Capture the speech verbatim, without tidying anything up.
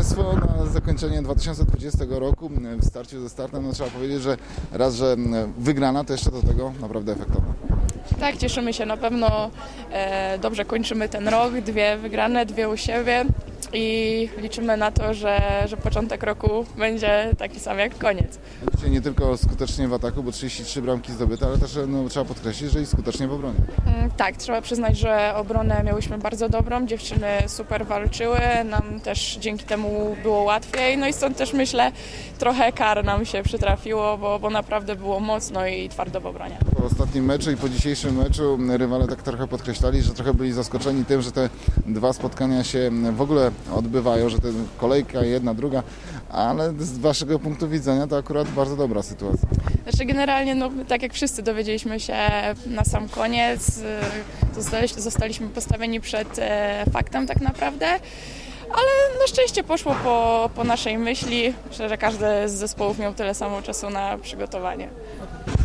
zwycięstwo na zakończenie dwa tysiące dwudziestego roku w starciu ze startem. No, trzeba powiedzieć, że raz, że wygrana, to jeszcze do tego naprawdę efektowna. Tak, cieszymy się na pewno. E, dobrze kończymy ten rok, dwie wygrane, dwie u siebie i liczymy na to, że, że początek roku będzie taki sam jak koniec. Dzisiaj nie tylko skutecznie w ataku, bo trzydzieści trzy bramki zdobyte, ale też no, trzeba podkreślić, że i skutecznie w obronie. Mm, tak, trzeba przyznać, że obronę miałyśmy bardzo dobrą, dziewczyny super walczyły, nam też dzięki temu było łatwiej, no i stąd też myślę trochę kar nam się przytrafiło, bo, bo naprawdę było mocno i twardo w obronie. Po ostatnim meczu i po dzisiejszym meczu rywale tak trochę podkreślali, że trochę byli zaskoczeni tym, że te dwa spotkania się w ogóle odbywają, że to kolejka jedna, druga, ale z waszego punktu widzenia to akurat bardzo dobra sytuacja. Znaczy generalnie, no, tak jak wszyscy dowiedzieliśmy się na sam koniec, zostaliśmy, zostaliśmy postawieni przed e, faktem tak naprawdę, ale na szczęście poszło po, po naszej myśli. Myślę, że każdy z zespołów miał tyle samo czasu na przygotowanie.